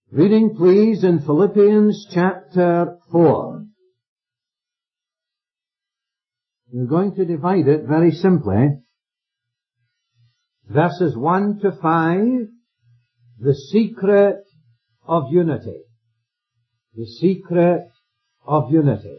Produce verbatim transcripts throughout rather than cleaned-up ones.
Reading, please, in Philippians chapter four. We're going to divide it very simply. Verses one to five, the secret of unity. The secret of unity.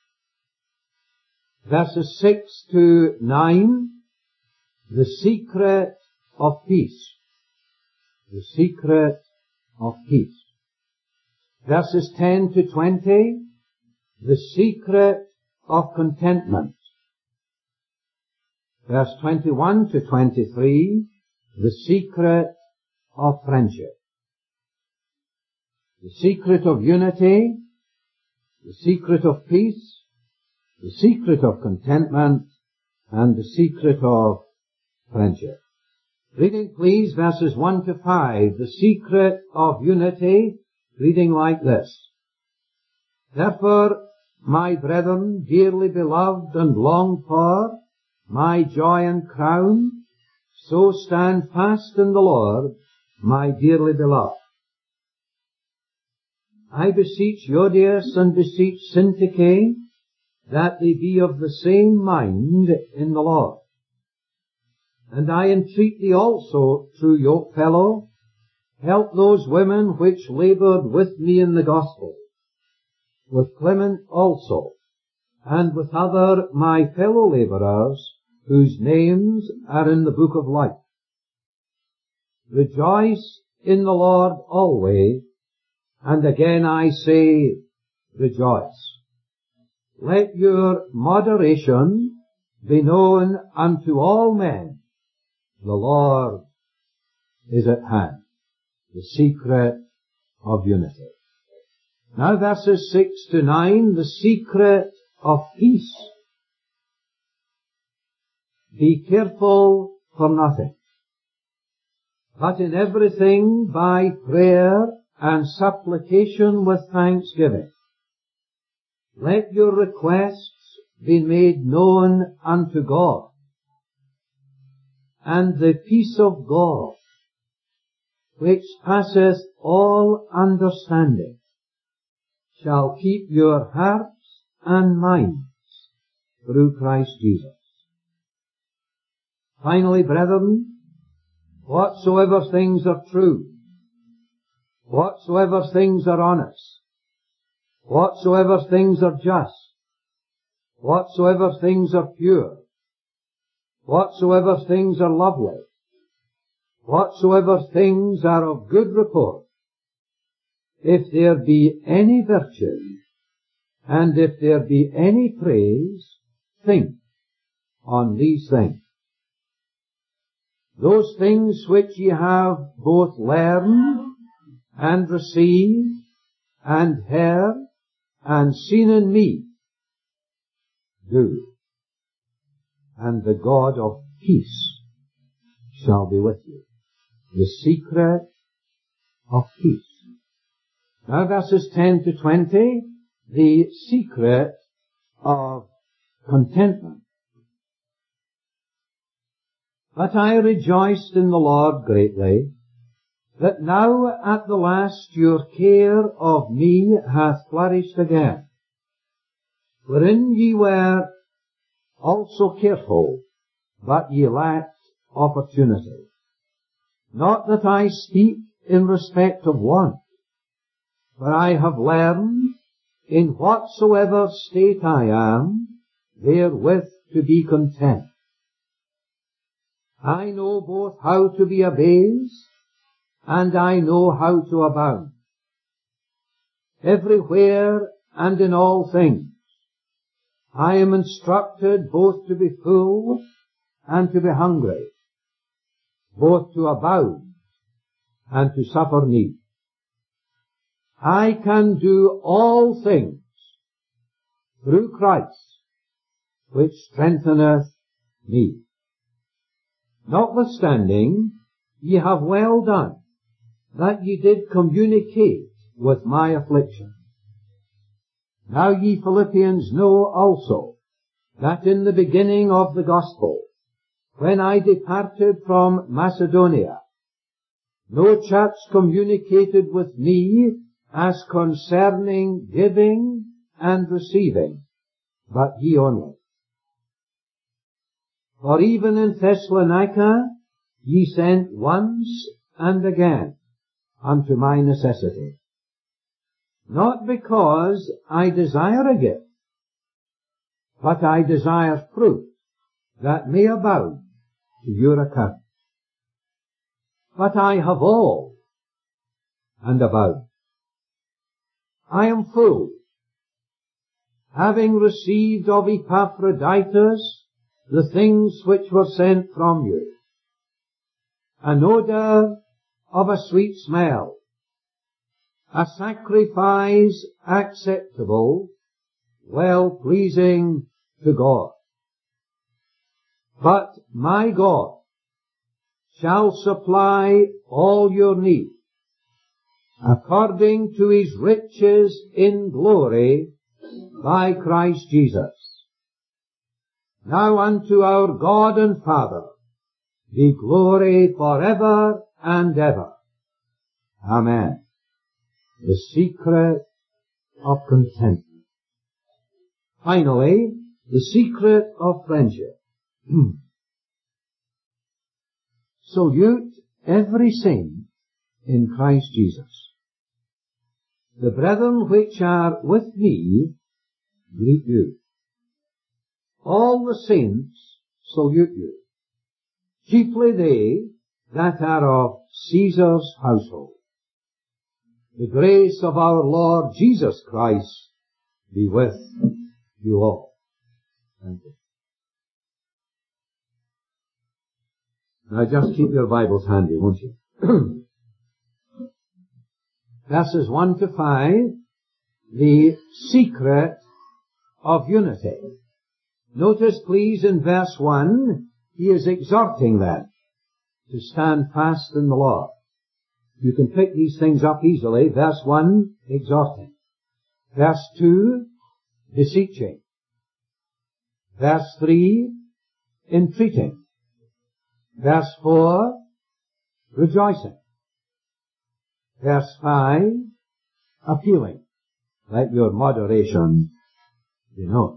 Verses six to nine, the secret of peace. The secret of peace. Verses ten to twenty, the secret of contentment. Verse twenty-one to twenty-three, the secret of friendship. The secret of unity, the secret of peace, the secret of contentment, and the secret of friendship. Reading, please, verses one to five, the secret of unity, reading like this. Therefore, my brethren, dearly beloved and longed for, my joy and crown, so stand fast in the Lord, my dearly beloved. I beseech Euodias and beseech Syntyche that they be of the same mind in the Lord. And I entreat thee also, true yokefellow, help those women which laboured with me in the gospel, with Clement also, and with other my fellow labourers, whose names are in the book of life. Rejoice in the Lord always, and again I say, rejoice. Let your moderation be known unto all men. The Lord is at hand. The secret of unity. Now verses six to nine, the secret of peace. Be careful for nothing, but in everything by prayer and supplication with thanksgiving. Let your requests be made known unto God, and the peace of God, which passeth all understanding, shall keep your hearts and minds through Christ Jesus. Finally, brethren, whatsoever things are true, whatsoever things are honest, whatsoever things are just, whatsoever things are pure, whatsoever things are lovely, whatsoever things are of good report, if there be any virtue, and if there be any praise, think on these things. Those things which ye have both learned, and received, and heard, and seen in me, do. And the God of peace shall be with you. The secret of peace. Now verses ten to twenty, the secret of contentment. But I rejoiced in the Lord greatly, that now at the last your care of me hath flourished again, wherein ye were also careful, but ye lacked opportunity. Not that I speak in respect of want, for I have learned, in whatsoever state I am, therewith to be content. I know both how to be abased, and I know how to abound. Everywhere and in all things, I am instructed both to be full and to be hungry, both to abound and to suffer need. I can do all things through Christ, which strengtheneth me. Notwithstanding, ye have well done, that ye did communicate with my affliction. Now ye Philippians know also, that in the beginning of the gospel, when I departed from Macedonia, No church communicated with me as concerning giving and receiving, but ye only. For even in Thessalonica ye sent once and again unto my necessity. Not because I desire a gift, but I desire fruit that may abound to your account. But I have all and abound. I am full, having received of Epaphroditus the things which were sent from you, an odour of a sweet smell, a sacrifice acceptable, well-pleasing to God. But my God shall supply all your need, according to his riches in glory by Christ Jesus. Now unto our God and Father be glory forever and ever. Amen. The secret of contentment. Finally, the secret of friendship. Salute every saint in Christ Jesus. The brethren which are with me greet you. All the saints salute you, chiefly they that are of Caesar's household. The grace of our Lord Jesus Christ be with you all. Thank you. Now just keep your Bibles handy, won't you? Verses one to five, the secret of unity. Notice, please, in verse one, he is exhorting them to stand fast in the Lord. You can pick these things up easily. Verse one, exhorting. Verse two, beseeching. Verse three, entreating. Verse four, rejoicing. Verse five, appealing. Let your moderation be known.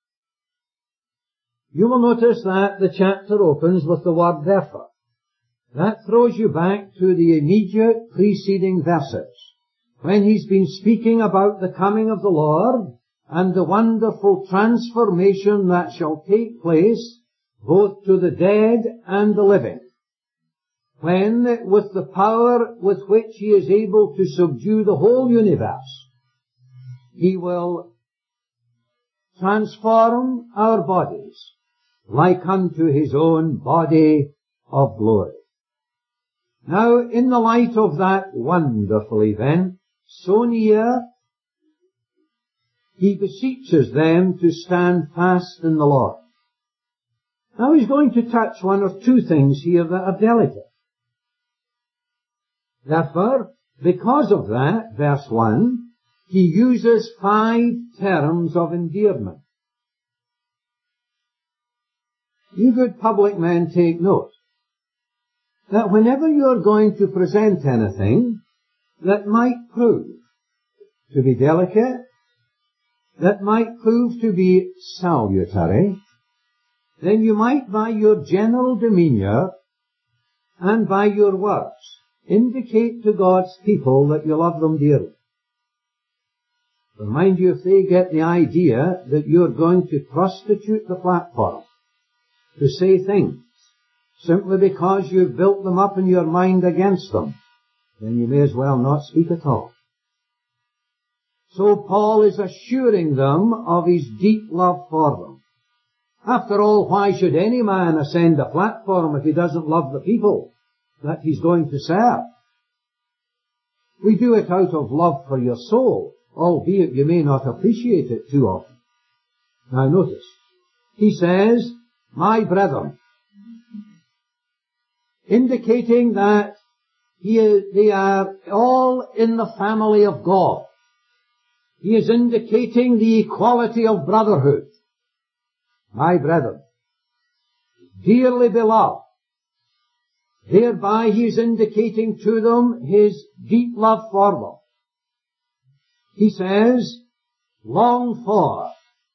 You will notice that the chapter opens with the word therefore. That throws you back to the immediate preceding verses, when he's been speaking about the coming of the Lord and the wonderful transformation that shall take place both to the dead and the living, when, with the power with which he is able to subdue the whole universe, he will transform our bodies like unto his own body of glory. Now, in the light of that wonderful event, so near, he beseeches them to stand fast in the Lord. Now he's going to touch one or two things here that are delicate. Therefore, because of that, verse one, he uses five terms of endearment. You good public men take note that whenever you're going to present anything that might prove to be delicate, that might prove to be salutary, then you might by your general demeanour and by your words indicate to God's people that you love them dearly. But mind you, if they get the idea that you're going to prostitute the platform to say things simply because you've built them up in your mind against them, then you may as well not speak at all. So Paul is assuring them of his deep love for them. After all, why should any man ascend a platform if he doesn't love the people that he's going to serve? We do it out of love for your soul, albeit you may not appreciate it too often. Now notice, he says, my brethren, indicating that he is, they are all in the family of God. He is indicating the equality of brotherhood. My brethren, dearly beloved Thereby he is indicating to them his deep love for them. He says, long for,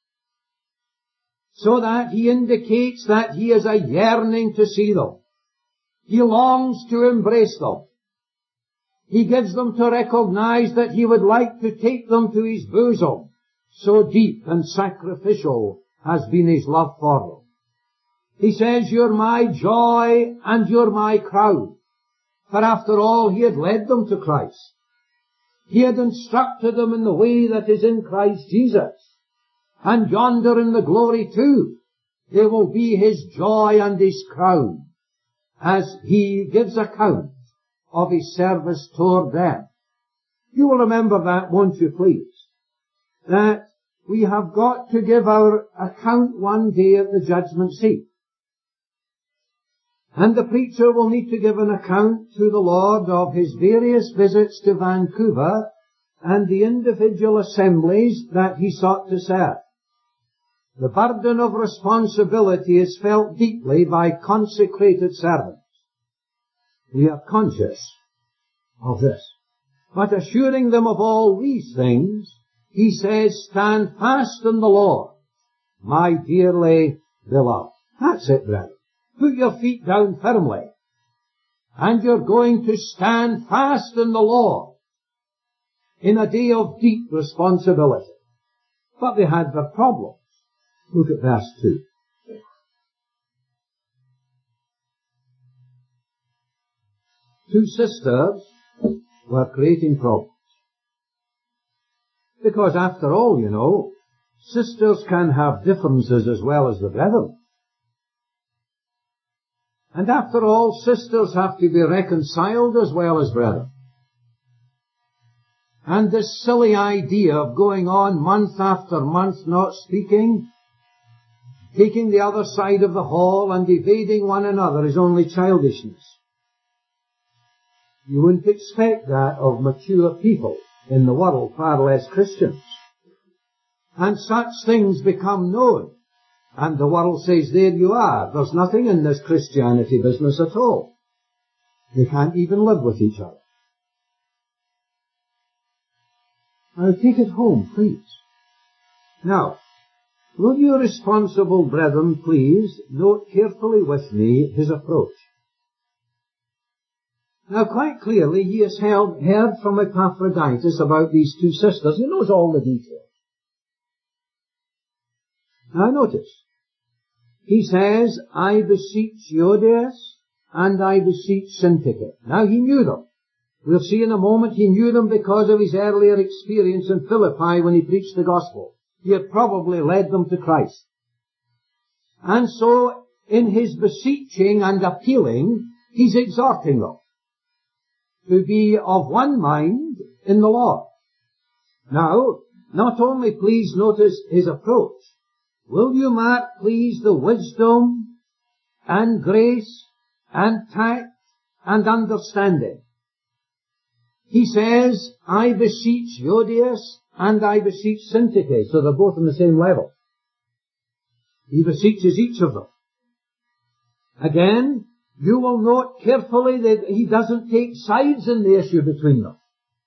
so that he indicates that he is a yearning to see them. He longs to embrace them. He gives them to recognize that he would like to take them to his bosom. So deep and sacrificial has been his love for them. He says, you're my joy and you're my crown. For after all, he had led them to Christ. He had instructed them in the way that is in Christ Jesus. And yonder in the glory too, they will be his joy and his crown, as he gives account of his service toward them. You will remember that, won't you, please? That we have got to give our account one day at the judgment seat. And the preacher will need to give an account to the Lord of his various visits to Vancouver and the individual assemblies that he sought to serve. The burden of responsibility is felt deeply by consecrated servants. We are conscious of this. But assuring them of all these things, he says, stand fast in the Lord, my dearly beloved. That's it, brethren. Put your feet down firmly. And you're going to stand fast in the Lord in a day of deep responsibility. But they had their problems. Look at verse two. Two sisters were creating problems. Because after all, you know, sisters can have differences as well as the brethren. And after all, sisters have to be reconciled as well as brethren. And this silly idea of going on month after month not speaking, taking the other side of the hall and evading one another is only childishness. You wouldn't expect that of mature people in the world, far less Christians. And such things become known. And the world says, there you are. There's nothing in this Christianity business at all. They can't even live with each other. Now take it home, please. Now, will you responsible brethren please note carefully with me his approach. Now quite clearly he has held, heard from Epaphroditus about these two sisters. He knows all the details. Now notice, he says, I beseech Euodias and I beseech Syntyche. Now he knew them. We'll see in a moment he knew them because of his earlier experience in Philippi when he preached the gospel. He had probably led them to Christ. And so, in his beseeching and appealing, he's exhorting them to be of one mind in the Lord. Now, not only please notice his approach, will you mark please the wisdom and grace and tact and understanding. He says, I beseech Euodias and I beseech Syntyche, so they're both on the same level. He beseeches each of them. Again, you will note carefully that he doesn't take sides in the issue between them.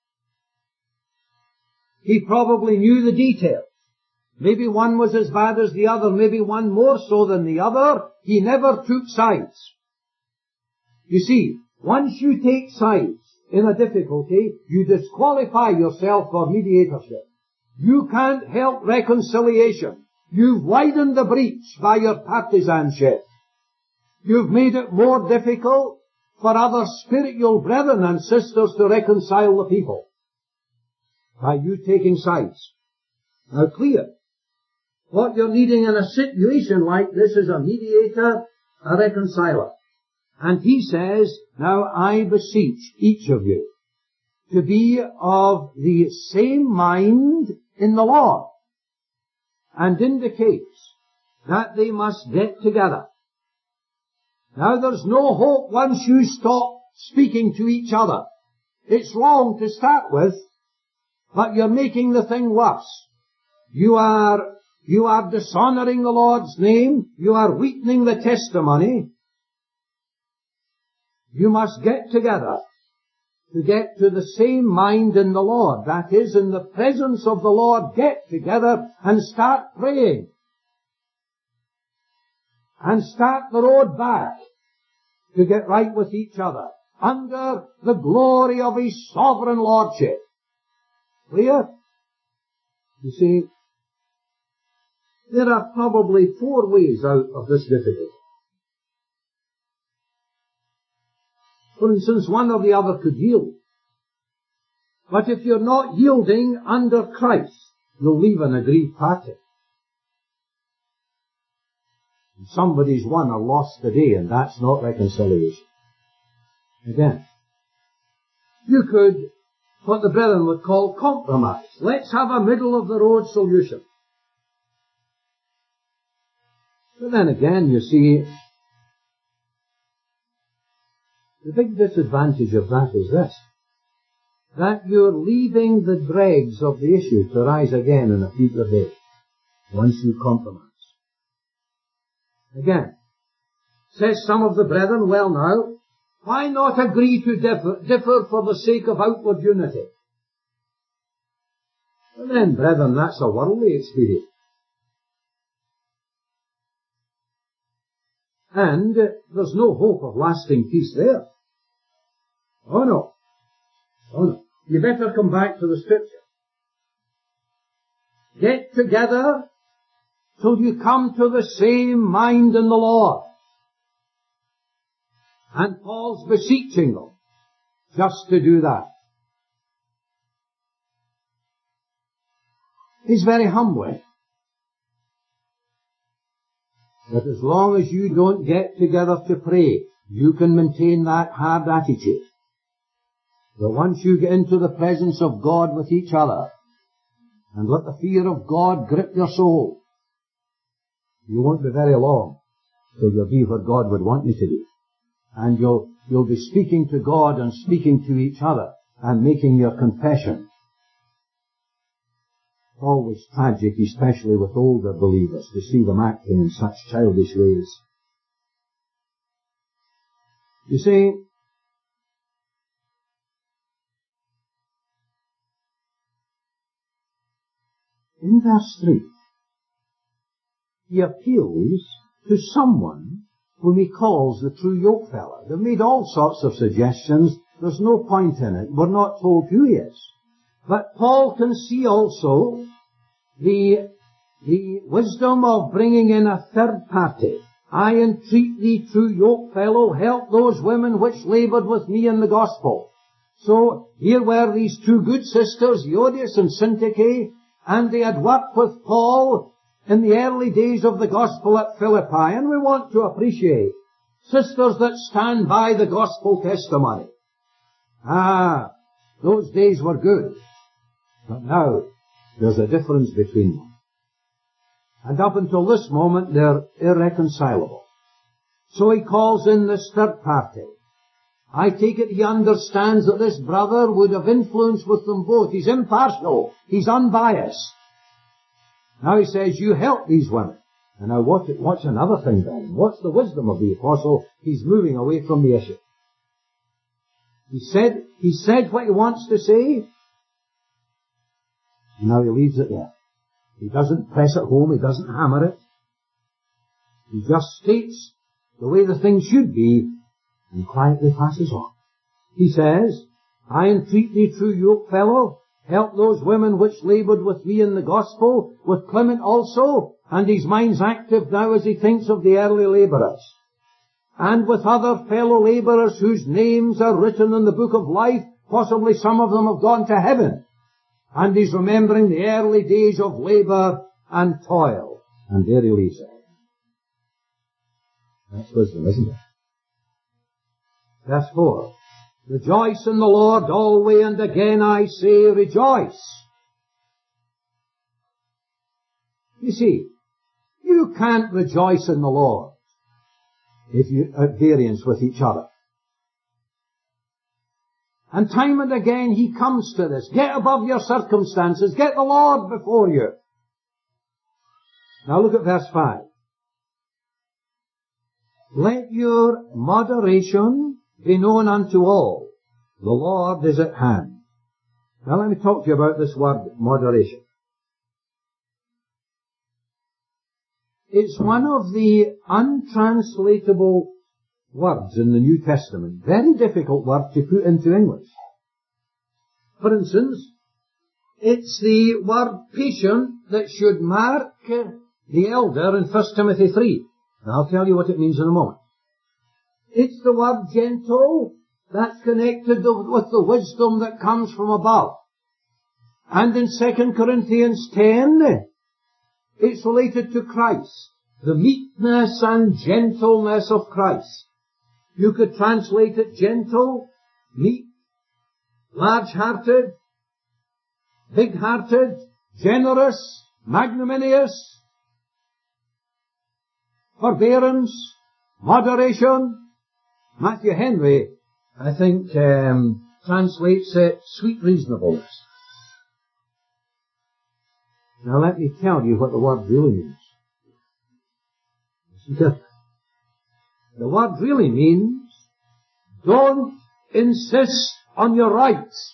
He probably knew the details. Maybe one was as bad as the other, maybe one more so than the other. He never took sides. You see, once you take sides in a difficulty, you disqualify yourself for mediatorship. You can't help reconciliation. You've widened the breach by your partisanship. You've made it more difficult for other spiritual brethren and sisters to reconcile the people by you taking sides. Now clear, what you're needing in a situation like this is a mediator, a reconciler. And he says, now I beseech each of you to be of the same mind in the Lord, and indicates that they must get together. Now there's no hope once you stop speaking to each other. It's wrong to start with, but you're making the thing worse. You are, you are dishonoring the Lord's name, you are weakening the testimony. You must get together to get to the same mind in the Lord. That is, in the presence of the Lord, get together and start praying. And start the road back to get right with each other under the glory of His sovereign Lordship. Clear? You see, there are probably four ways out of this difficulty. For instance, one or the other could yield. But if you're not yielding under Christ, you'll leave an aggrieved party. Somebody's won or lost today, and that's not reconciliation. Again, you could, what the brethren would call compromise. Let's have a middle-of-the-road solution. But then again, you see, the big disadvantage of that is this, that you're leaving the dregs of the issue to rise again in a future day, once you compromise. Again, says some of the brethren, well now, why not agree to differ, differ for the sake of outward unity? And then, brethren, that's a worldly experience. And uh, there's no hope of lasting peace there. Oh no. Oh no. You better come back to the Scripture. Get together till you come to the same mind in the Lord. And Paul's beseeching them just to do that. He's very humbling. But as long as you don't get together to pray, you can maintain that hard attitude. But once you get into the presence of God with each other, and let the fear of God grip your soul, you won't be very long till you'll be what God would want you to be. And you'll, you'll be speaking to God and speaking to each other and making your confession. It's always tragic, especially with older believers, to see them acting in such childish ways. You see, in verse three, he appeals to someone whom he calls the true yokefellow. They've made all sorts of suggestions. There's no point in it. We're not told who he is. But Paul can see also the, the wisdom of bringing in a third party. I entreat thee, true yokefellow, help those women which laboured with me in the gospel. So here were these two good sisters, Euodias and Syntyche, and they had worked with Paul in the early days of the gospel at Philippi, and we want to appreciate sisters that stand by the gospel testimony. Ah, those days were good, but now there's a difference between them. And up until this moment, they're irreconcilable. So he calls in this third party. I take it he understands that this brother would have influence with them both. He's impartial. He's unbiased. Now he says, you help these women. And now watch, watch another thing then. What's the wisdom of the apostle? He's moving away from the issue. He said, he said what he wants to say. And now he leaves it there. He doesn't press it home. He doesn't hammer it. He just states the way the thing should be and quietly passes on. He says, I entreat thee, true yokefellow, help those women which laboured with me in the gospel, with Clement also, and his mind's active now as he thinks of the early labourers, and with other fellow labourers whose names are written in the book of life. Possibly some of them have gone to heaven. And he's remembering the early days of labour and toil. And there he leaves it. That's wisdom, isn't it? Verse four. Rejoice in the Lord always, and again I say rejoice. You see, you can't rejoice in the Lord if you're at variance with each other. And time and again he comes to this. Get above your circumstances. Get the Lord before you. Now look at verse five. Let your moderation be known unto all, the Lord is at hand. Now let me talk to you about this word moderation. It's one of the untranslatable words in the New Testament. Very difficult word to put into English. For instance, it's the word patient that should mark the elder in First Timothy three. And I'll tell you what it means in a moment. It's the word gentle that's connected with the wisdom that comes from above. And in Second Corinthians ten, it's related to Christ. The meekness and gentleness of Christ. You could translate it gentle, meek, large-hearted, big-hearted, generous, magnanimous, forbearance, moderation. Matthew Henry, I think, um, translates it sweet reasonableness. Now let me tell you what the word really means. The word really means, don't insist on your rights.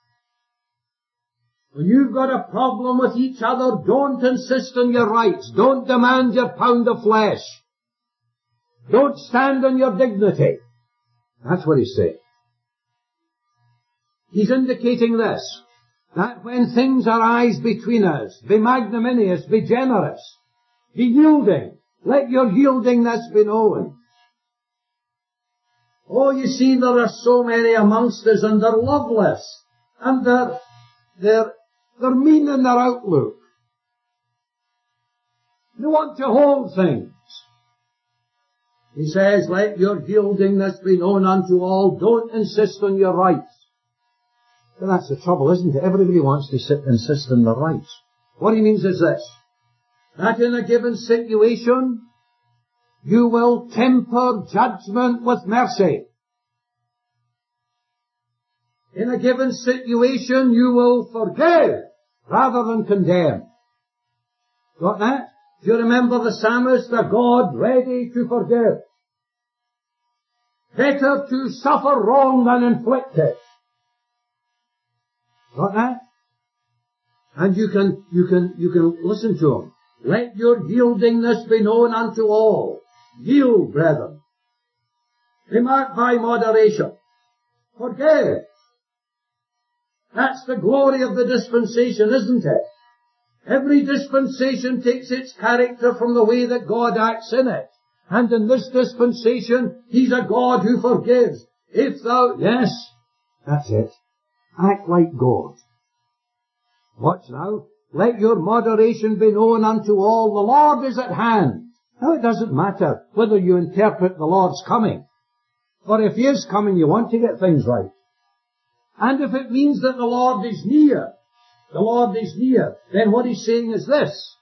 When you've got a problem with each other, don't insist on your rights. Don't demand your pound of flesh. Don't stand on your dignity. That's what he's saying. He's indicating this, that when things arise between us, be magnanimous, be generous, be yielding. Let your yieldingness be known. Oh, you see, there are so many amongst us, and they're loveless, and they're, they're, they're mean in their outlook. They want to hold things. He says, let your yieldingness be known unto all. Don't insist on your rights. But that's the trouble, isn't it? Everybody wants to sit, insist on their rights. What he means is this, that in a given situation, you will temper judgment with mercy. In a given situation, you will forgive rather than condemn. Got that? Do you remember the psalmist, a God ready to forgive? Better to suffer wrong than inflict it. Got that? And you can, you can, you can listen to him. Let your yieldingness be known unto all. Yield, brethren. Be marked by moderation. Forgive. That's the glory of the dispensation, isn't it? Every dispensation takes its character from the way that God acts in it. And in this dispensation, He's a God who forgives. If thou... Yes, that's it. Act like God. Watch now. Let your moderation be known unto all. The Lord is at hand. Now it doesn't matter whether you interpret the Lord's coming. For if He is coming, you want to get things right. And if it means that the Lord is near, the Lord is near, then what He's saying is this,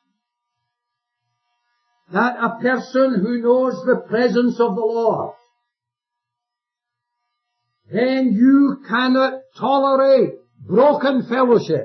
that a person who knows the presence of the Lord, then you cannot tolerate broken fellowship.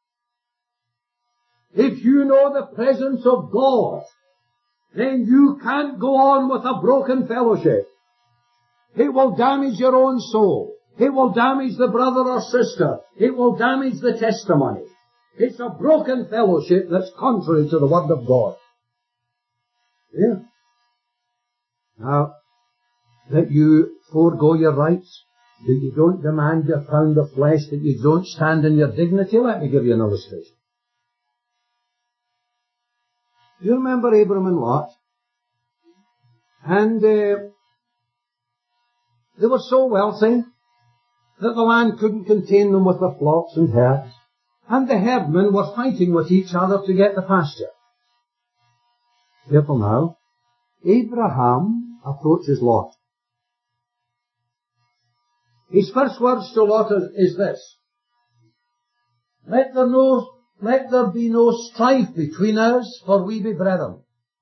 If you know the presence of God, then you can't go on with a broken fellowship. It will damage your own soul. It will damage the brother or sister. It will damage the testimony. It's a broken fellowship that's contrary to the Word of God. Yeah. Now, that you forego your rights, that you don't demand your pound of flesh, that you don't stand in your dignity, let me give you an illustration. You remember Abram and Lot? And uh, they were so wealthy that the land couldn't contain them with their flocks and herds. And the herdmen were fighting with each other to get the pasture. Careful now. Abraham approaches Lot. His first words to Lot is this. Let there, no, let there be no strife between us, for we be brethren.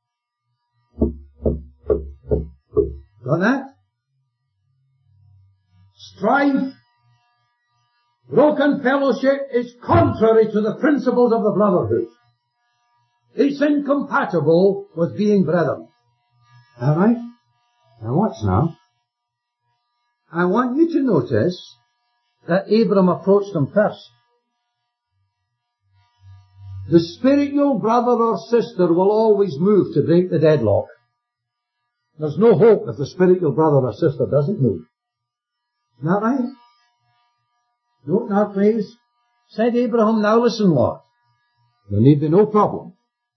Got that? Strife, broken fellowship is contrary to the principles of the brotherhood. It's incompatible with being brethren. Alright? Now watch now. I want you to notice that Abram approached him first. The spiritual brother or sister will always move to break the deadlock. There's no hope if the spiritual brother or sister doesn't move. Isn't that right? Note now, please. Said Abraham, now listen, Lord. There need be no problem.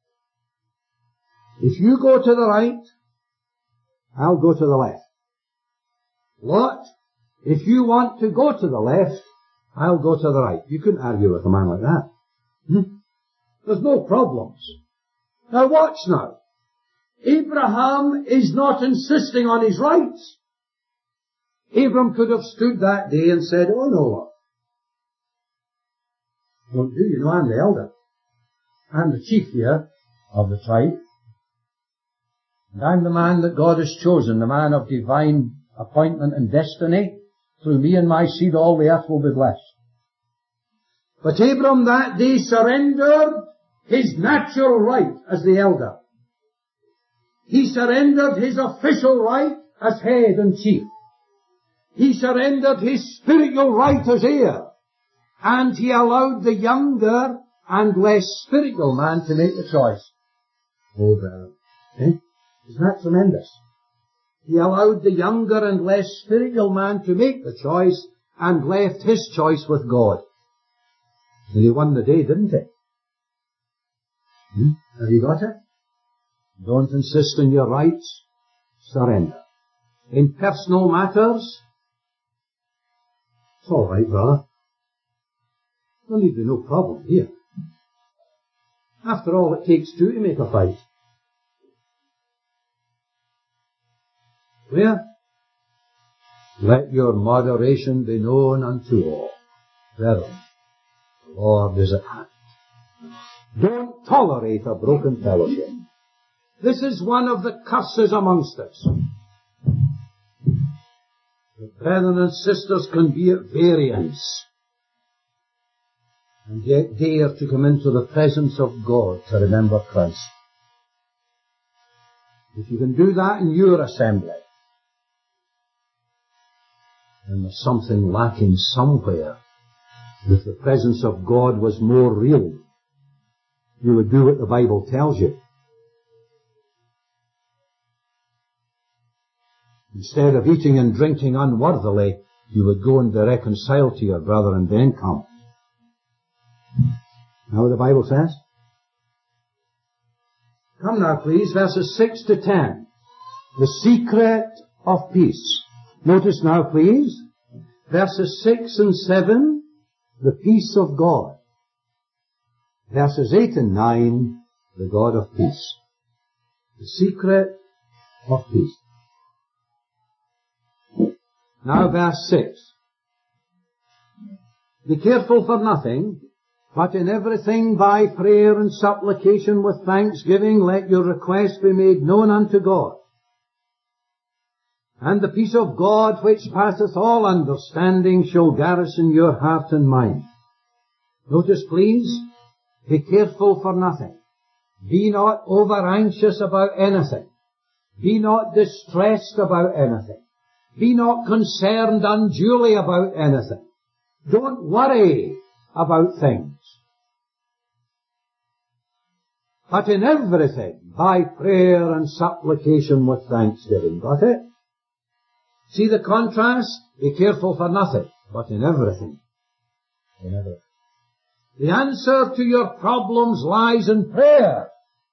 If you go to the right, I'll go to the left. Lot, if you want to go to the left, I'll go to the right. You couldn't argue with a man like that. Hmm? There's no problems. Now watch now. Abraham is not insisting on his rights. Abram could have stood that day and said, oh no, Lord. Won't do, you know, I'm the elder. I'm the chief here of the tribe. And I'm the man that God has chosen, the man of divine appointment and destiny. Through me and my seed all the earth will be blessed. But Abram that day surrendered his natural right as the elder. He surrendered his official right as head and chief. He surrendered his spiritual right as heir. And he allowed the younger and less spiritual man to make the choice. Oh, brother. Eh? Isn't that tremendous? He allowed the younger and less spiritual man to make the choice and left his choice with God. And he won the day, didn't he? Hmm? Have you got it? Don't insist on your rights. Surrender. In personal matters, it's all right, brother. There need be no problem here. After all, it takes two to make a fight. Where? Let your moderation be known unto all. Verily, the Lord is at hand. Don't tolerate a broken fellowship. This is one of the curses amongst us. The brethren and sisters can be at variance and yet dare to come into the presence of God to remember Christ. If you can do that in your assembly, then there's something lacking somewhere. If the presence of God was more real, you would do what the Bible tells you. Instead of eating and drinking unworthily, you would go and be reconciled to your brother and then come. Know what the Bible says? Come now, please, verses six to ten. The secret of peace. Notice now, please, verses six and seven, the peace of God. Verses eight and nine, the God of peace. The secret of peace. Now verse six. Be careful for nothing, but in everything by prayer and supplication with thanksgiving let your requests be made known unto God. And the peace of God which passeth all understanding shall garrison your heart and mind. Notice please, be careful for nothing. Be not over anxious about anything. Be not distressed about anything. Be not concerned unduly about anything. Don't worry about things. But in everything, by prayer and supplication with thanksgiving. Got it? See the contrast? Be careful for nothing, but in everything. In everything. The answer to your problems lies in prayer.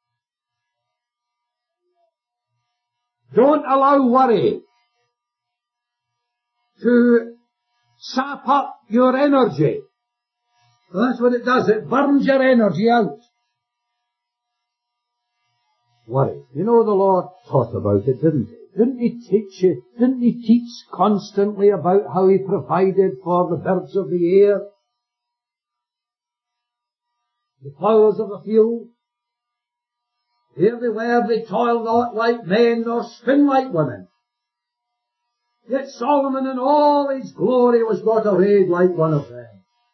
Don't allow worry to sap up your energy. Well, that's what it does. It burns your energy out. Worry. You know the Lord taught about it, didn't He? Didn't He teach you? Didn't He teach constantly about how He provided for the birds of the air? The flowers of the field? Here they were, they toil not like men, nor spin like women. Yet Solomon in all his glory was not arrayed like one of them.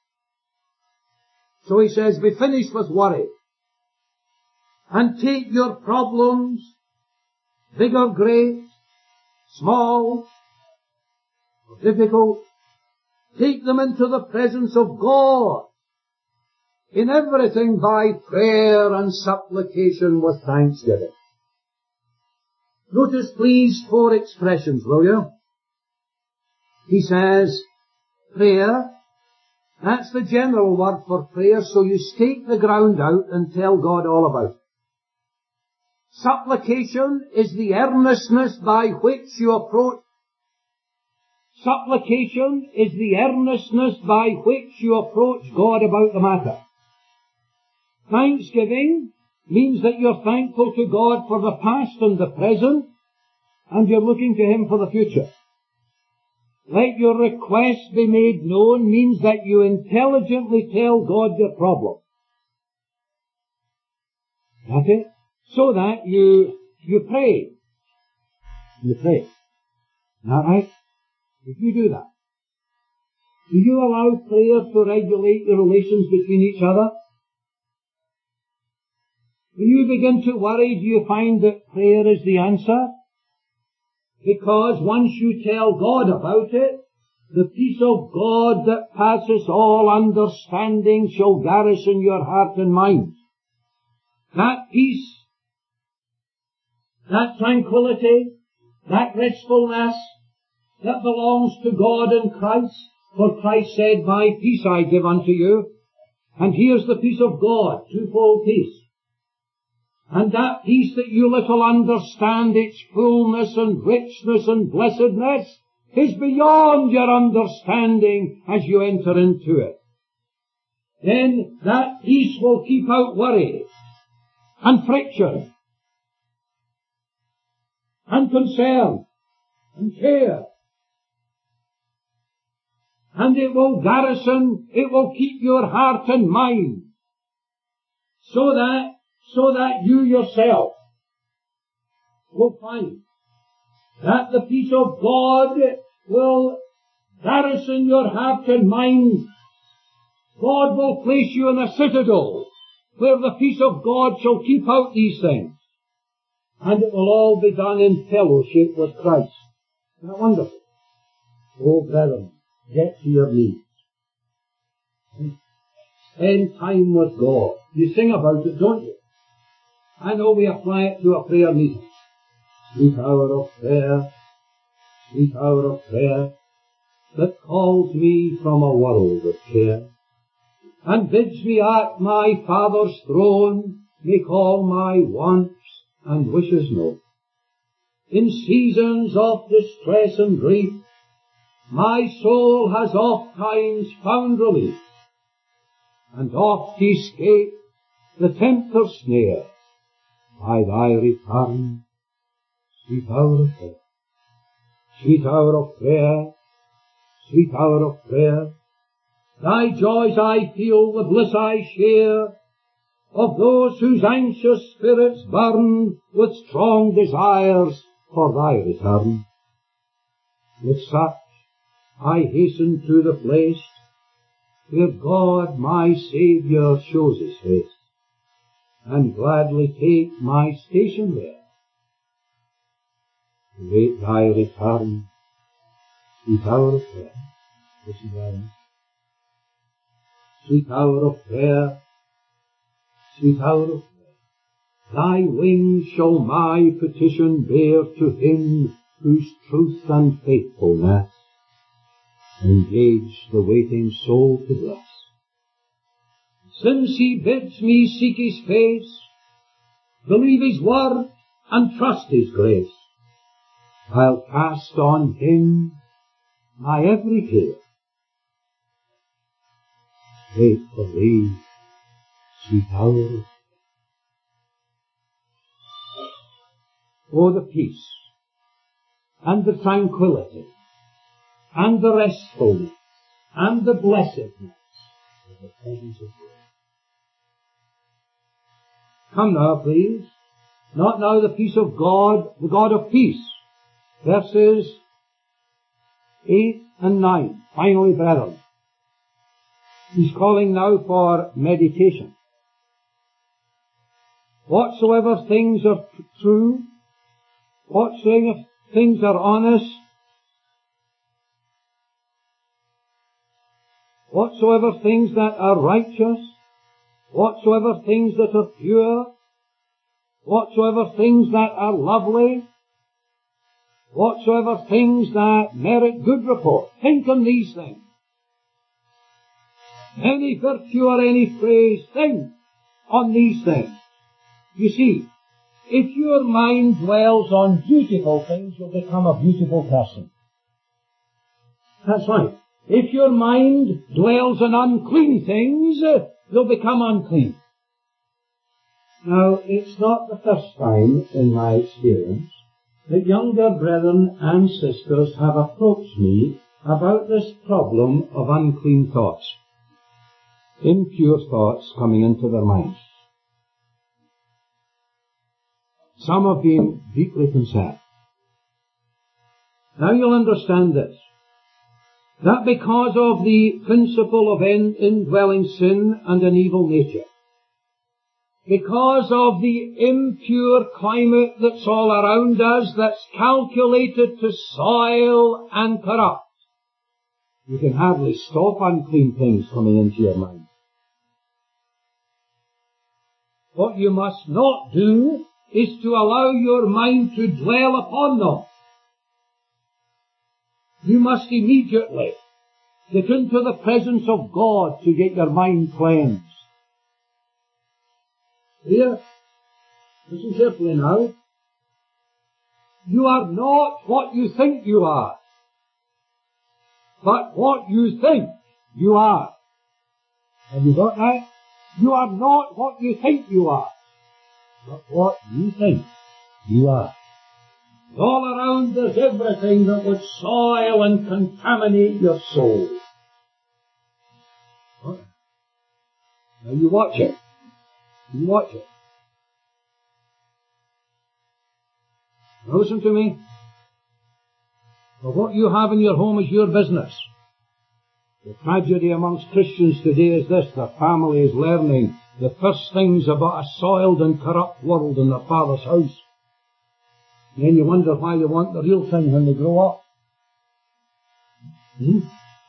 So he says, be finished with worry. And take your problems, big or great, small, or difficult, take them into the presence of God, in everything by prayer and supplication with thanksgiving. Notice, please, four expressions, will you? He says, prayer, that's the general word for prayer, so you stake the ground out and tell God all about it. Supplication is the earnestness by which you approach. Supplication is the earnestness by which you approach God about the matter. Thanksgiving means that you're thankful to God for the past and the present, and you're looking to Him for the future. Let your request be made known means that you intelligently tell God your problem. That's it. So that you, you pray. You pray. Is that right? If you do that, do you allow prayer to regulate your relations between each other? When you begin to worry, do you find that prayer is the answer? Because once you tell God about it, the peace of God that passes all understanding shall garrison your heart and mind. That peace, that tranquility, that restfulness that belongs to God in Christ, for Christ said, my peace I give unto you. And here's the peace of God, twofold peace. And that peace that you little understand, its fullness and richness and blessedness, is beyond your understanding as you enter into it. Then that peace will keep out worry and friction and concern and care. And it will garrison, it will keep your heart and mind so that so that you yourself will find that the peace of God will garrison your heart and mind. God will place you in a citadel where the peace of God shall keep out these things. And it will all be done in fellowship with Christ. Isn't that wonderful? Oh, brethren, get to your knees. Spend time with God. You sing about it, don't you? I know we apply it to a prayer meeting. Sweet hour of prayer, sweet hour of prayer, that calls me from a world of care, and bids me at my Father's throne make all my wants and wishes known. In seasons of distress and grief, my soul has oft times found relief, and oft escaped the tempter's snare. By thy return, sweet hour of prayer, sweet hour of prayer, sweet hour of prayer, thy joys I feel, the bliss I share, of those whose anxious spirits burn with strong desires for thy return. With such I hasten to the place where God my Saviour shows His face, and gladly take my station there, to wait thy return, sweet hour of prayer. Listen, brethren. Sweet hour of prayer, sweet hour of prayer, thy wings shall my petition bear to Him whose truth and faithfulness engage the waiting soul to bless. Since He bids me seek His face, believe His word, and trust His grace, I'll cast on Him my every care. Wait for Thee, sweet hour. Oh, the peace, and the tranquility, and the restfulness, and the blessedness of the presence of God. Come now, please. Not now the peace of God, the God of peace. Verses eight and nine. Finally, brethren. He's calling now for meditation. Whatsoever things are true, whatsoever things are honest, whatsoever things that are righteous, whatsoever things that are pure, whatsoever things that are lovely, whatsoever things that merit good report. Think on these things. Any virtue or any praise, think on these things. You see, if your mind dwells on beautiful things, you'll become a beautiful person. That's right. If your mind dwells on unclean things, you'll become unclean. Now, it's not the first time, in my experience, that younger brethren and sisters have approached me about this problem of unclean thoughts, impure thoughts coming into their minds. Some have been deeply concerned. Now you'll understand this, that because of the principle of in- indwelling sin and an evil nature, because of the impure climate that's all around us, that's calculated to soil and corrupt, you can hardly stop unclean things coming into your mind. What you must not do is to allow your mind to dwell upon them. You must immediately get into the presence of God to get your mind cleansed. Here, listen carefully now. You are not what you think you are, but what you think you are. Have you got that? You are not what you think you are, but what you think you are. All around there's everything that would soil and contaminate your soul. Now you watch it. You watch it. Now listen to me. For what you have in your home is your business. The tragedy amongst Christians today is this: their family is learning the first things about a soiled and corrupt world in their father's house. And then you wonder why they want the real thing when they grow up. Hmm?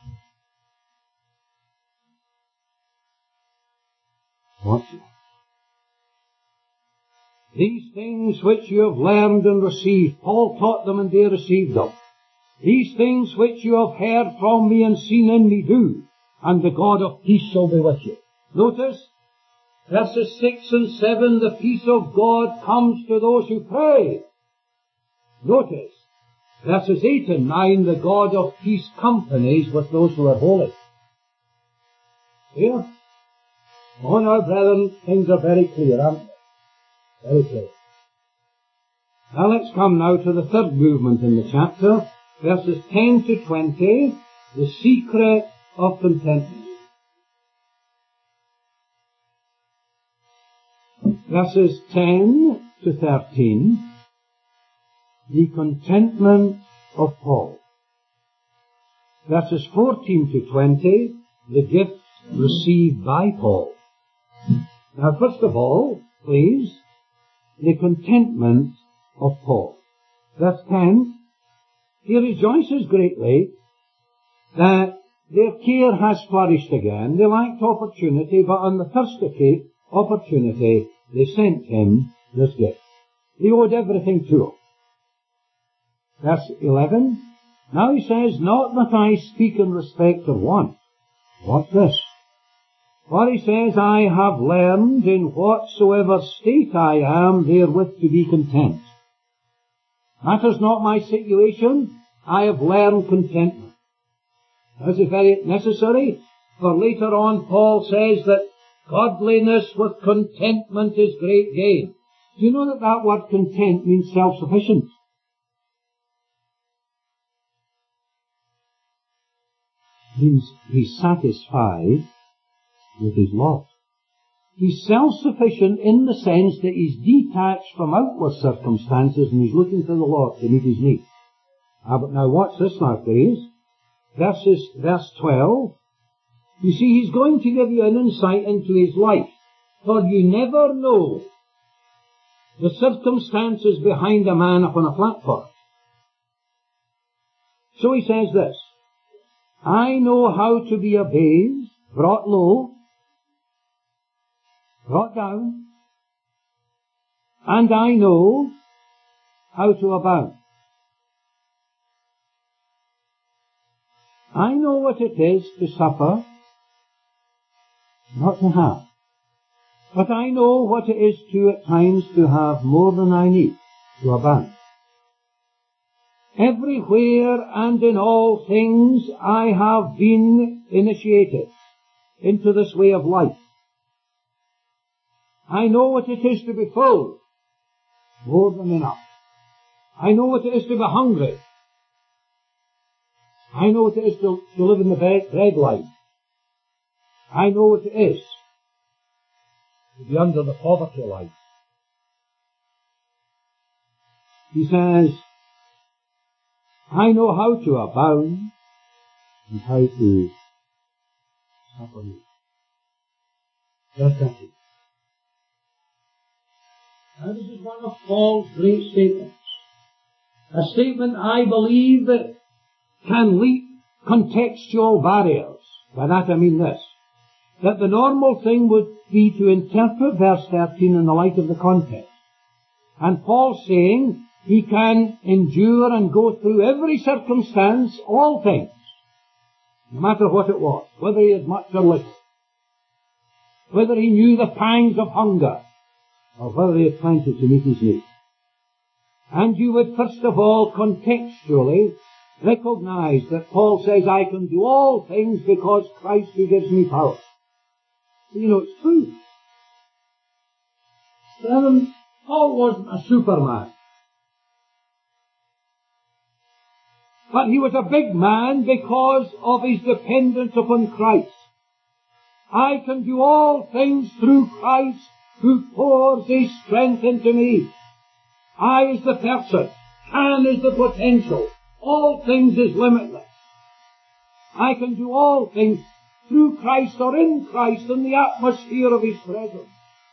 Watch it. These things which you have learned and received, Paul taught them and they received them. These things which you have heard from me and seen in me do, and the God of peace shall be with you. Notice, verses six and seven, the peace of God comes to those who pray. Notice, verses eight and nine, the God of peace companies with those who are holy. Here? Oh now, brethren, things are very clear, aren't they? Very clear. Now let's come now to the third movement in the chapter, verses ten to twenty, the secret of contentment. Verses ten to thirteen, the contentment of Paul. Verses fourteen to twenty, the gifts received by Paul. Now first of all, please, the contentment of Paul. Verse ten, he rejoices greatly that their care has flourished again. They lacked opportunity, but on the first opportunity they sent him this gift. They owed everything to him. Verse eleven, now he says, not that I speak in respect of want. What's this? For he says, I have learned in whatsoever state I am therewith to be content. Matters not my situation, I have learned contentment. This is very necessary, for later on Paul says that godliness with contentment is great gain. Do you know that that word content means self-sufficient? It means he's satisfied with his lot. He's self-sufficient in the sense that he's detached from outward circumstances and he's looking to the Lord to meet his needs. Ah, but now watch this now, please. Verses, verse twelve. You see, he's going to give you an insight into his life. For you never know the circumstances behind a man up on a platform. So he says this, I know how to be abased, brought low, brought down, and I know how to abound. I know what it is to suffer, not to have. But I know what it is to, at times, to have more than I need, to abound. Everywhere and in all things I have been initiated into this way of life. I know what it is to be full, more than enough. I know what it is to be hungry. I know what it is to, to live in the bread, bread life. I know what it is to be under the poverty life. He says, I know how to abound and how to suffer need. Just that. Now this is one of Paul's great statements. A statement I believe that can leap contextual barriers. By that I mean this. That the normal thing would be to interpret verse thirteen in the light of the context. And Paul's saying he can endure and go through every circumstance, all things, no matter what it was, whether he had much or little, whether he knew the pangs of hunger, or whether he had plenty to meet his needs. And you would first of all contextually recognize that Paul says, I can do all things because Christ who gives me power. You know, it's true. Um, Paul wasn't a superman. But he was a big man because of his dependence upon Christ. I can do all things through Christ who pours his strength into me. I is the person. Can is the potential. All things is limitless. I can do all things through Christ or in Christ in the atmosphere of his presence.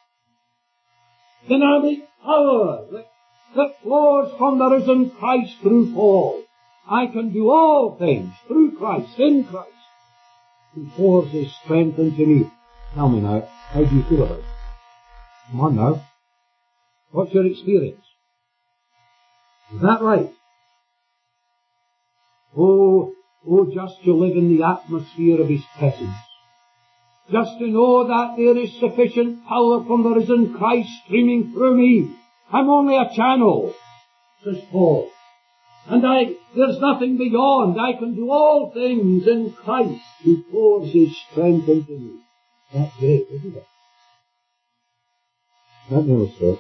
Dynamic power that, that flows from the risen Christ through Paul. I can do all things through Christ, in Christ, who pours his strength into me. Tell me now, how do you feel about it? Come on now. What's your experience? Is that right? Oh, oh, just to live in the atmosphere of his presence. Just to know that there is sufficient power from the risen Christ streaming through me. I'm only a channel, says Paul. And I, there's nothing beyond. I can do all things in Christ who pours his strength into me. That's great, isn't it? Let me illustrate.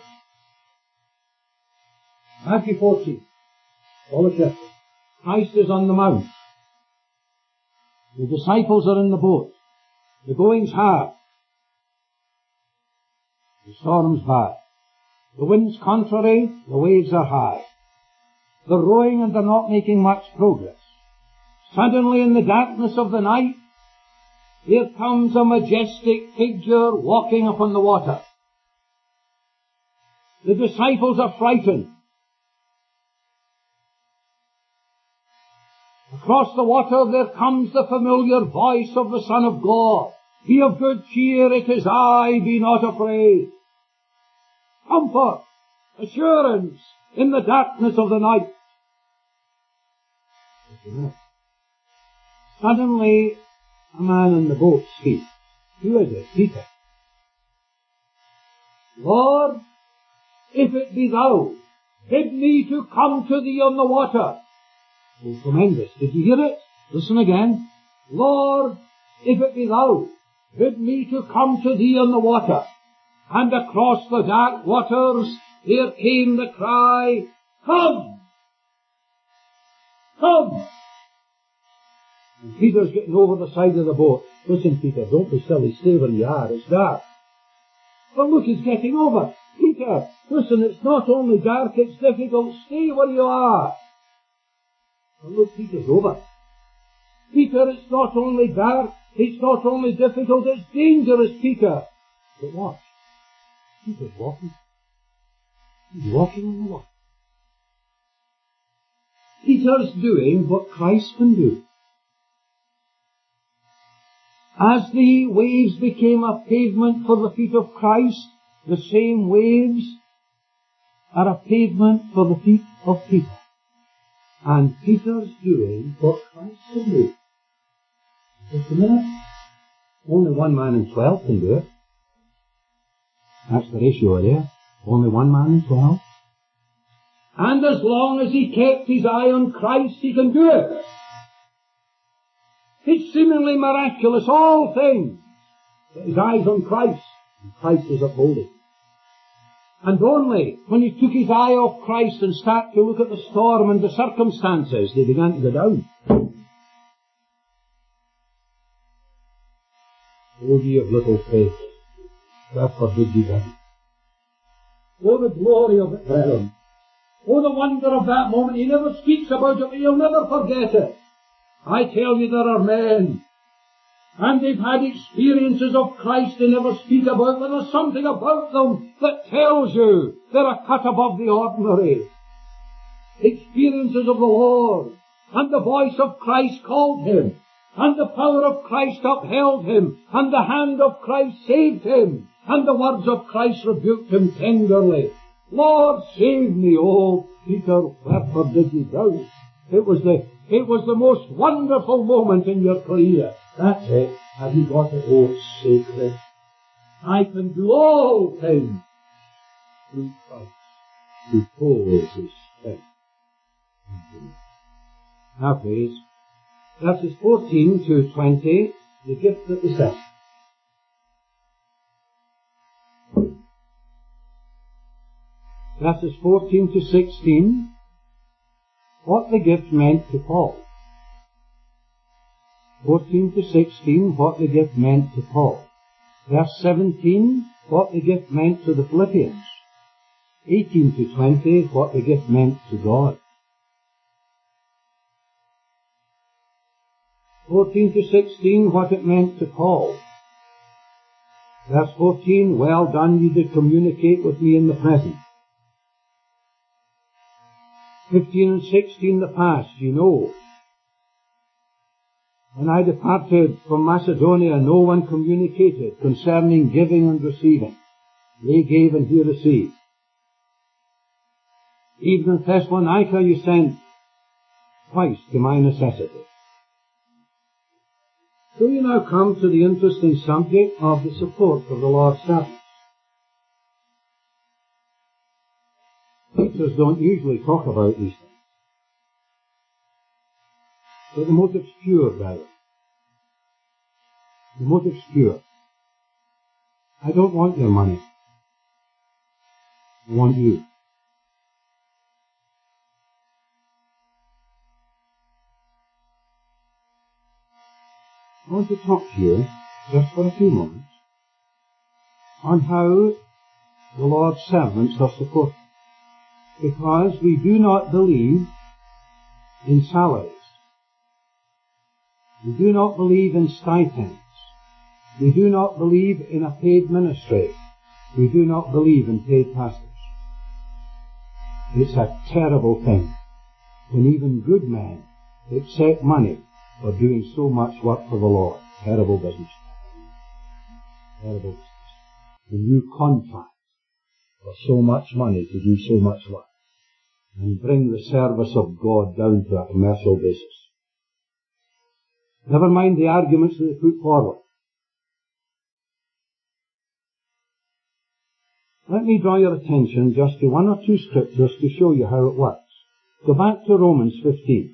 Matthew fourteen. All the chapter. Christ is on the mount. The disciples are in the boat. The going's hard. The storm's bad. The wind's contrary. The waves are high. They're rowing and they're not making much progress. Suddenly in the darkness of the night, there comes a majestic figure walking upon the water. The disciples are frightened. Across the water there comes the familiar voice of the Son of God. Be of good cheer, it is I, be not afraid. Comfort, assurance in the darkness of the night. Suddenly a man in the boat speaks. Who is it? Peter. Lord, if it be thou, bid me to come to thee on the water. Oh, tremendous. Did you hear it? Listen again. Lord, if it be thou, bid me to come to thee on the water. And across the dark waters there came the cry, Come! Come! And Peter's getting over the side of the boat. Listen, Peter, don't be silly. Stay where you are. It's dark. But look, he's getting over. Peter, listen, it's not only dark, it's difficult. Stay where you are. And look, Peter's over. Peter, it's not only dark, it's not only difficult, it's dangerous, Peter. But watch. Peter's walking. He's walking on the water. Peter's doing what Christ can do. As the waves became a pavement for the feet of Christ, the same waves are a pavement for the feet of Peter. And Peter's doing what Christ can do. Just a minute. Only one man in twelve can do it. That's the ratio there. Only one man in twelve. And as long as he kept his eye on Christ, he can do it. It's seemingly miraculous, all things. But his eyes on Christ, and Christ is upholding. And only when he took his eye off Christ and started to look at the storm and the circumstances, they began to go down. O ye of little faith, wherefore did ye doubt? Oh, the glory of it, brethren. Oh, the wonder of that moment. He never speaks about it, but you'll never forget it. I tell you, there are men, and they've had experiences of Christ they never speak about, but there's something about them that tells you they're a cut above the ordinary. Experiences of the Lord, and the voice of Christ called him, and the power of Christ upheld him, and the hand of Christ saved him, and the words of Christ rebuked him tenderly. Lord, save me, oh Peter, wherefore did ye doubt? It was the, it was the most wonderful moment in your career. That's it. Have you got it? Oh, it's sacred. I can do all things through Christ, who holds his strength. Now please, verses fourteen to twenty, the gift that is sent. Verses fourteen to sixteen, what the gift meant to Paul. fourteen to sixteen, what the gift meant to Paul. Verse seventeen, what the gift meant to the Philippians. eighteen to twenty, what the gift meant to God. fourteen to sixteen, what it meant to Paul. Verse fourteen, well done, you did communicate with me in the present. fifteen and sixteen, the past, you know. When I departed from Macedonia, no one communicated concerning giving and receiving. They gave and he received. Even in Thessalonica you sent twice to my necessity. So you now come to the interesting subject of the support for the Lord's servants. Teachers don't usually talk about these things. But the motive's pure, brother. The motive's pure. I don't want your money. I want you. I want to talk to you, just for a few moments, on how the Lord's servants are supported. Because we do not believe in salaries. We do not believe in stipends. We do not believe in a paid ministry. We do not believe in paid pastors. It's a terrible thing when even good men accept money for doing so much work for the Lord. Terrible business. Terrible business. When you contract for so much money to do so much work and bring the service of God down to a commercial basis. Never mind the arguments that they put forward. Let me draw your attention just to one or two scriptures to show you how it works. Go back to Romans fifteen.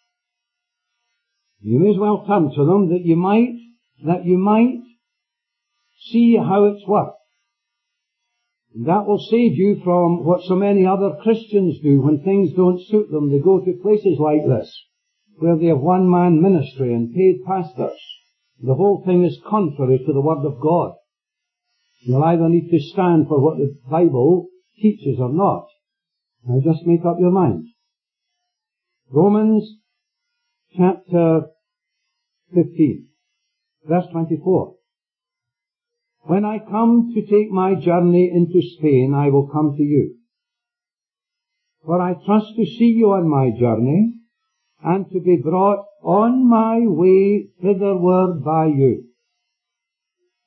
You may as well turn to them that you might, that you might see how it's worked. And that will save you from what so many other Christians do when things don't suit them. They go to places like this, where they have one-man ministry and paid pastors. The whole thing is contrary to the Word of God. You'll either need to stand for what the Bible teaches or not. Now just make up your mind. Romans chapter fifteen, verse twenty-four. When I come to take my journey into Spain, I will come to you. For I trust to see you on my journey, and to be brought on my way thitherward by you.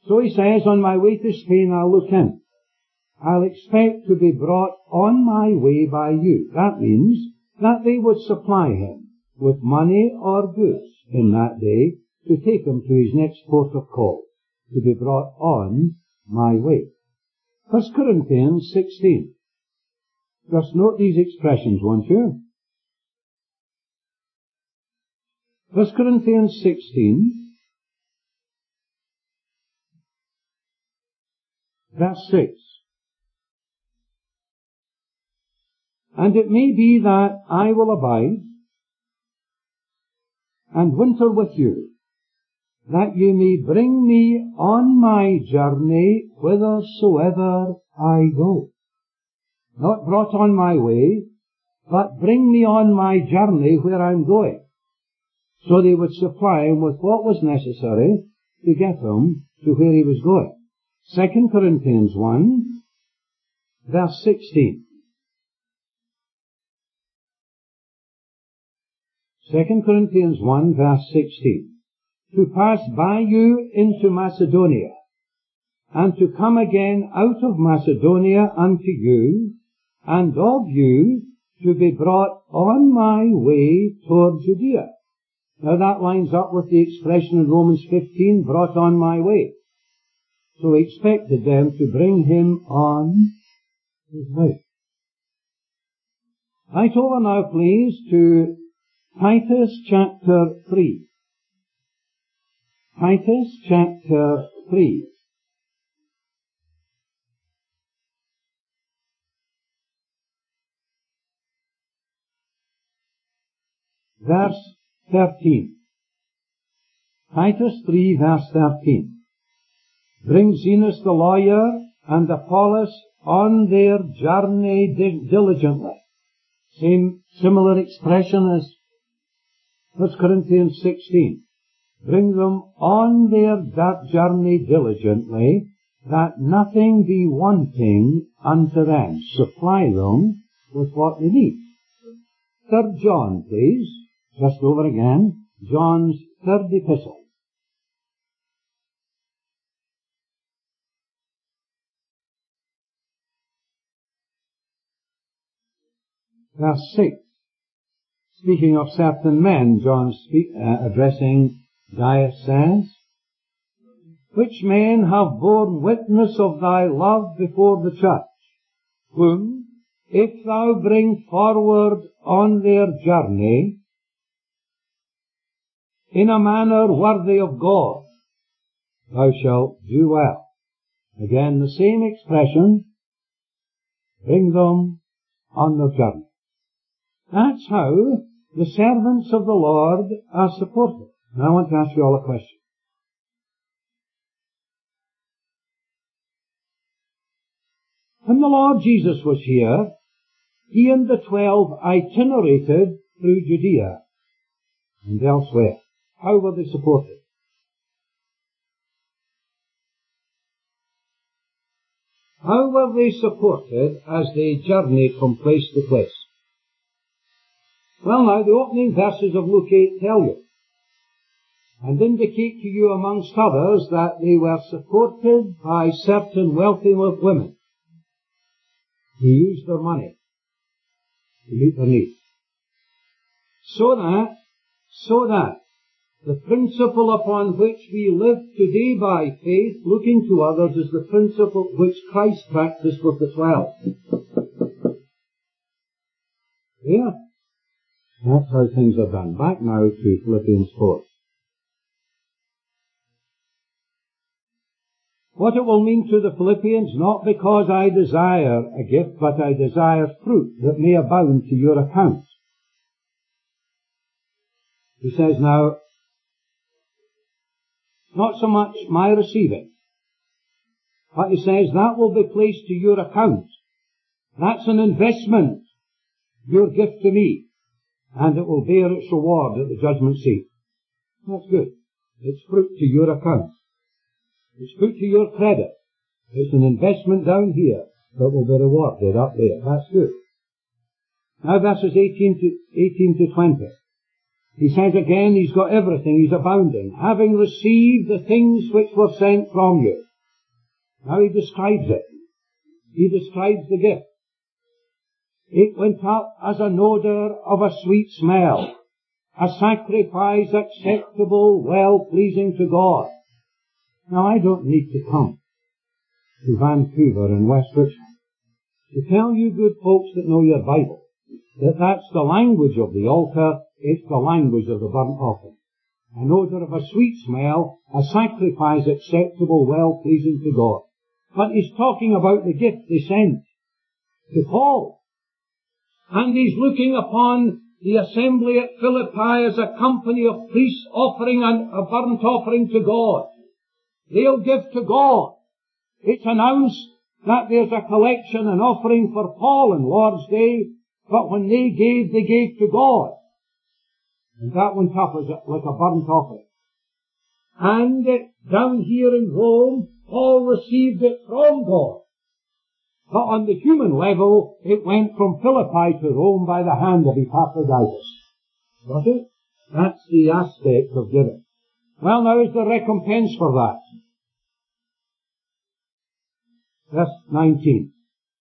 So he says, on my way to Spain I'll look in. I'll expect to be brought on my way by you. That means that they would supply him with money or goods in that day to take him to his next port of call, to be brought on my way. First Corinthians sixteen. Just note these expressions, won't you? First Corinthians sixteen, verse six. And it may be that I will abide and winter with you, that you may bring me on my journey whithersoever I go. Not brought on my way, but bring me on my journey where I'm going. So they would supply him with what was necessary to get him to where he was going. Second Corinthians one, verse sixteen. Second Corinthians one, verse sixteen. To pass by you into Macedonia, and to come again out of Macedonia unto you, and of you to be brought on my way toward Judea. Now that lines up with the expression in Romans fifteen, brought on my way. So he expected them to bring him on his way. Right over now, please, to Titus chapter three. Titus chapter three. Verse thirteen. Titus three, verse thirteen. Bring Zenas the lawyer and Apollos on their journey diligently. Same, similar expression as First Corinthians sixteen. Bring them on their journey diligently, that nothing be wanting unto them. Supply them with what they need. Third John, please. Just over again. John's third epistle. Verse six. Speaking of certain men, John speak, uh, addressing Gaius says, which men have borne witness of thy love before the church, whom, if thou bring forward on their journey, in a manner worthy of God, thou shalt do well. Again, the same expression, bring them on their journey. That's how the servants of the Lord are supported. Now I want to ask you all a question. When the Lord Jesus was here, he and the twelve itinerated through Judea and elsewhere. How were they supported? How were they supported as they journeyed from place to place? Well now, the opening verses of Luke eight tell you, and indicate to you amongst others that they were supported by certain wealthy women who used their money to meet their needs. So that, so that the principle upon which we live today by faith, looking to others, is the principle which Christ practiced with the twelve. Yeah. That's how things are done. Back now to Philippians four. What it will mean to the Philippians, not because I desire a gift, but I desire fruit that may abound to your account. He says now, not so much my receiving, but he says that will be placed to your account. That's an investment, your gift to me, and it will bear its reward at the judgment seat. That's good. It's fruit to your account. It's put to your credit. It's an investment down here that will be rewarded up there. That's good. Now verses eighteen to, eighteen to twenty. He says again, he's got everything, he's abounding, having received the things which were sent from you. Now he describes it. He describes the gift. It went up as an odour of a sweet smell, a sacrifice acceptable, well-pleasing to God. Now I don't need to come to Vancouver in West Richmond to tell you good folks that know your Bible that that's the language of the altar, it's the language of the burnt offering. An odour of a sweet smell, a sacrifice acceptable, well-pleasing to God. But he's talking about the gift they sent to Paul. And he's looking upon the assembly at Philippi as a company of priests offering an, a burnt offering to God. They'll give to God. It's announced that there's a collection, an offering for Paul in Lord's Day, but when they gave, they gave to God. And that went up as a, like a burnt offering. And uh, down here in Rome, Paul received it from God. But on the human level, it went from Philippi to Rome by the hand of Epaphroditus. Got it? That's the aspect of giving. Well, now is the recompense for that. Verse nineteen.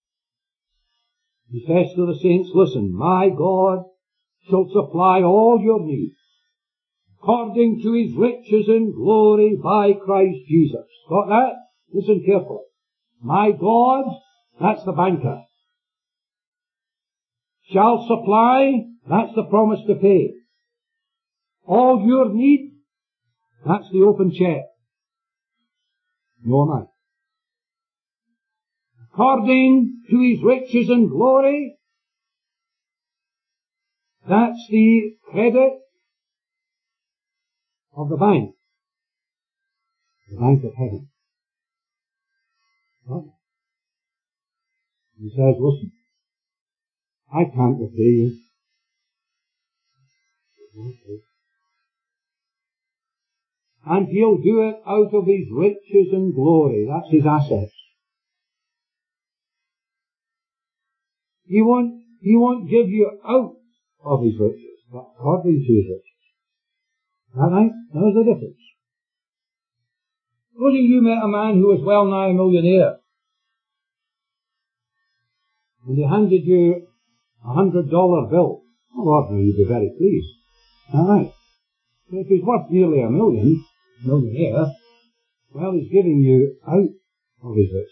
He says to the saints, listen, my God shall supply all your needs according to his riches in glory by Christ Jesus. Got that? Listen carefully. My God, that's the banker, shall supply, that's the promise to pay. All your need, that's the open check. No amount. According to his riches and glory, that's the credit of the bank. The bank of heaven. Right? He says, listen, I can't repay you. And he'll do it out of his riches and glory. That's his assets. He won't, he won't give you out of his riches, but according to his riches. All right? There's the difference. Suppose you met a man who was well nigh a millionaire, and he handed you a hundred dollar bill. Well, ordinarily you'd be very pleased. All right. So if he's worth nearly a million, millionaire, well, he's giving you out of his riches.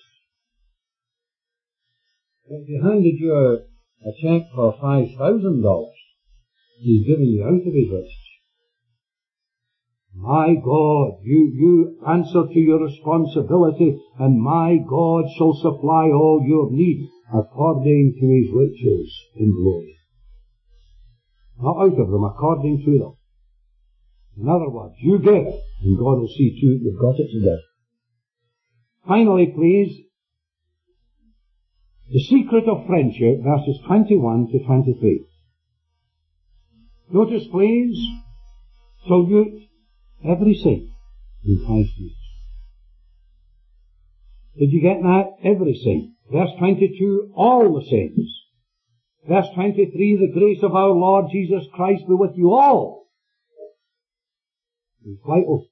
If he handed you a, a cheque for five thousand dollars, he's giving you out of his riches. My God, you, you answer to your responsibility, and my God shall supply all your need according to his riches in glory. Not out of them, according to them. In other words, you give, and God will see to it you've got it to give. Finally, please, the secret of friendship, verses twenty-one to twenty-three. Notice, please, salute every saint in Christ Jesus. Did you get that? Every saint. Verse twenty-two, all the saints. Verse twenty-three, the grace of our Lord Jesus Christ be with you all. It's vital.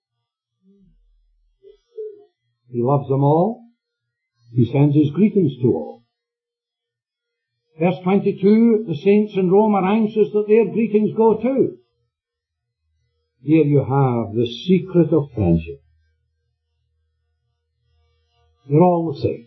He loves them all. He sends his greetings to all. Verse twenty-two, the saints in Rome are anxious that their greetings go too. Here you have the secret of friendship. They're all the same.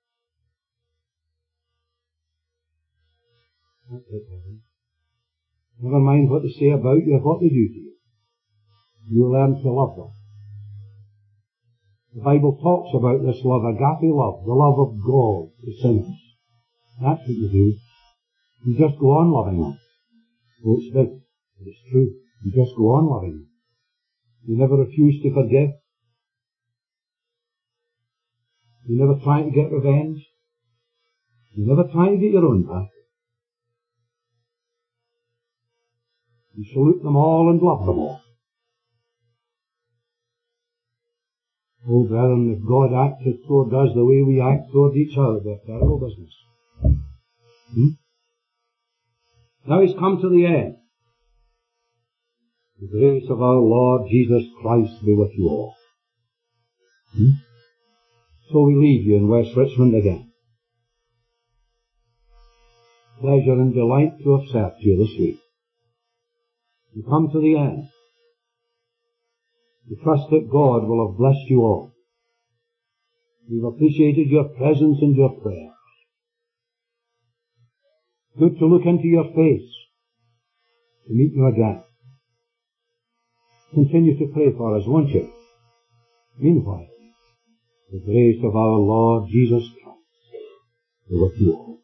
Never mind what they say about you or what they do to you. You learn to love them. The Bible talks about this love, agape love, the love of God to sinners. That's what you do. You just go on loving them. Oh, it's big, but it's true. You just go on loving them. You never refuse to forgive. You never try to get revenge. You never try to get your own back. You salute them all and love them all. Oh, brethren, if God acted toward us the way we act toward each other, they're terrible business. Hmm? Now he's come to the end. The grace of our Lord Jesus Christ be with you all. Hmm? So we leave you in West Richmond again. Pleasure and delight to have served you this week. We come to the end. We trust that God will have blessed you all. We've appreciated your presence and your prayers. Good to look into your face, to meet you again. Continue to pray for us, won't you? Meanwhile, the grace of our Lord Jesus Christ be with you all.